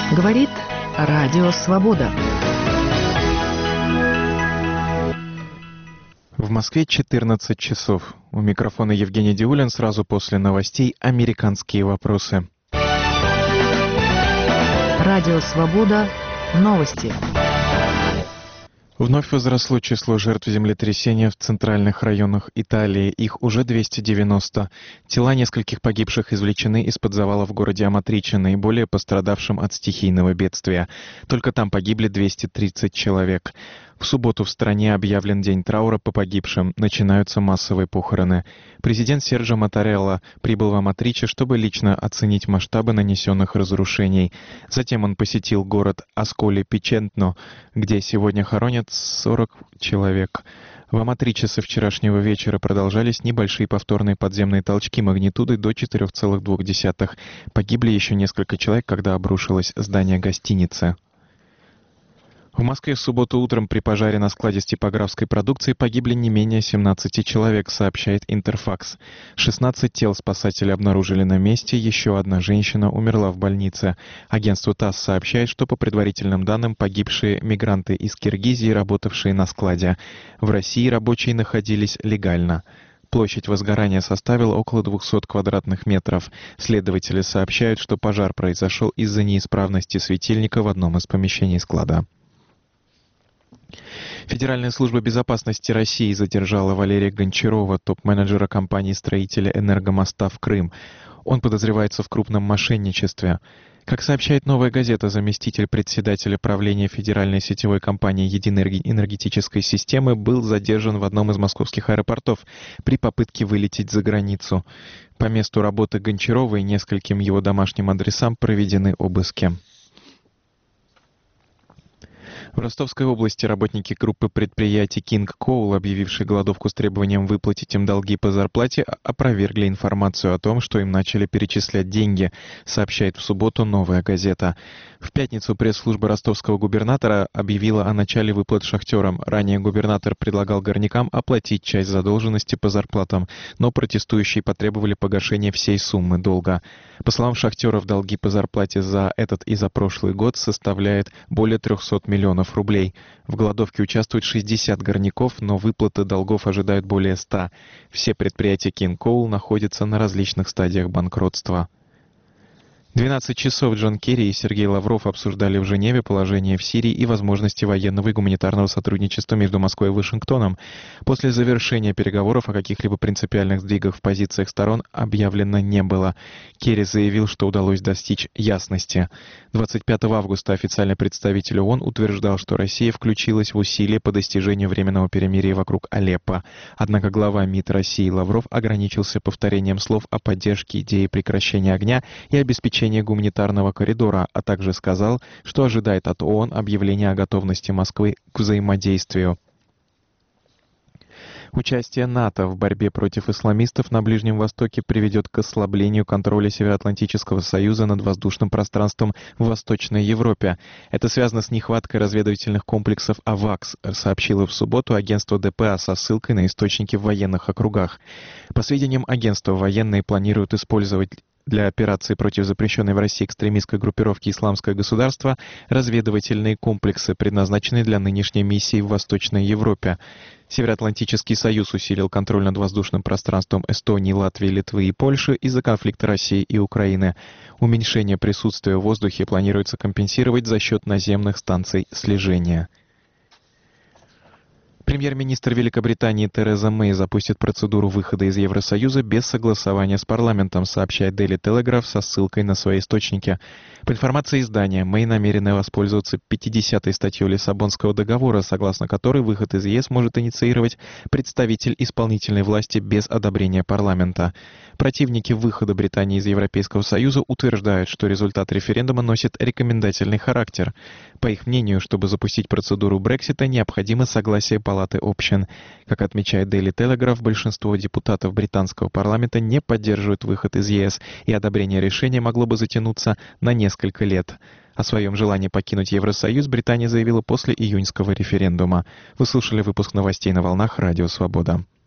Говорит Радио Свобода. В Москве 14 часов. У микрофона Евгений Диулин. Сразу после новостей «Американские вопросы». Радио Свобода. Новости. Вновь возросло число жертв землетрясения в центральных районах Италии. Их уже 290. Тела нескольких погибших извлечены из-под завала в городе Аматриче, наиболее пострадавшим от стихийного бедствия. Только там погибли 230 человек. В субботу в стране объявлен день траура по погибшим. Начинаются массовые похороны. Президент Серджо Маттарелла прибыл в Аматриче, чтобы лично оценить масштабы нанесенных разрушений. Затем он посетил город Асколи-Пичентно, где сегодня хоронят 40 человек. В Аматриче со вчерашнего вечера продолжались небольшие повторные подземные толчки магнитудой до 4,2. Погибли еще несколько человек, когда обрушилось здание гостиницы. В Москве в субботу утром при пожаре на складе с типографской продукцией погибли не менее 17 человек, сообщает Интерфакс. 16 тел спасатели обнаружили на месте, еще одна женщина умерла в больнице. Агентство ТАСС сообщает, что по предварительным данным погибшие мигранты из Киргизии, работавшие на складе. В России рабочие находились легально. Площадь возгорания составила около 200 квадратных метров. Следователи сообщают, что пожар произошел из-за неисправности светильника в одном из помещений склада. Федеральная служба безопасности России задержала Валерия Гончарова, топ-менеджера компании-строителя «Энергомоста» в Крым. Он подозревается в крупном мошенничестве. Как сообщает «Новая газета», заместитель председателя правления федеральной сетевой компании «Единой энергетической системы» был задержан в одном из московских аэропортов при попытке вылететь за границу. По месту работы Гончарова и нескольким его домашним адресам проведены обыски. В Ростовской области работники группы предприятий King Coal, объявившие голодовку с требованием выплатить им долги по зарплате, опровергли информацию о том, что им начали перечислять деньги, сообщает в субботу «Новая газета». В пятницу пресс-служба ростовского губернатора объявила о начале выплат шахтерам. Ранее губернатор предлагал горнякам оплатить часть задолженности по зарплатам, но протестующие потребовали погашения всей суммы долга. По словам шахтеров, долги по зарплате за этот и за прошлый год составляют более 300 миллионов рублей. В голодовке участвуют 60 горняков, но выплаты долгов ожидают более 100. Все предприятия King Coal находятся на различных стадиях банкротства. 12 часов Джон Керри и Сергей Лавров обсуждали в Женеве положение в Сирии и возможности военного и гуманитарного сотрудничества между Москвой и Вашингтоном. После завершения переговоров о каких-либо принципиальных сдвигах в позициях сторон объявлено не было. Керри заявил, что удалось достичь ясности. 25 августа официальный представитель ООН утверждал, что Россия включилась в усилия по достижению временного перемирия вокруг Алеппо. Однако глава МИД России Лавров ограничился повторением слов о поддержке идеи прекращения огня и обеспечения гуманитарного коридора, а также сказал, что ожидает от ООН объявления о готовности Москвы к взаимодействию. Участие НАТО в борьбе против исламистов на Ближнем Востоке приведет к ослаблению контроля Североатлантического Союза над воздушным пространством в Восточной Европе. Это связано с нехваткой разведывательных комплексов «Авакс», сообщило в субботу агентство ДПА со ссылкой на источники в военных округах. По сведениям агентства, военные планируют использовать для операции против запрещенной в России экстремистской группировки «Исламское государство» разведывательные комплексы, предназначенные для нынешней миссии в Восточной Европе. Североатлантический союз усилил контроль над воздушным пространством Эстонии, Латвии, Литвы и Польши из-за конфликта России и Украины. Уменьшение присутствия в воздухе планируется компенсировать за счет наземных станций слежения. Премьер-министр Великобритании Тереза Мэй запустит процедуру выхода из Евросоюза без согласования с парламентом, сообщает Daily Telegraph со ссылкой на свои источники. По информации издания, Мэй намерена воспользоваться 50-й статьей Лиссабонского договора, согласно которой выход из ЕС может инициировать представитель исполнительной власти без одобрения парламента. Противники выхода Британии из Европейского Союза утверждают, что результат референдума носит рекомендательный характер. По их мнению, чтобы запустить процедуру Брексита, необходимо согласие Палаты общин. Как отмечает Daily Telegraph, большинство депутатов британского парламента не поддерживают выход из ЕС, и одобрение решения могло бы затянуться на несколько лет. О своем желании покинуть Евросоюз Британия заявила после июньского референдума. Вы слушали выпуск новостей на волнах Радио Свобода.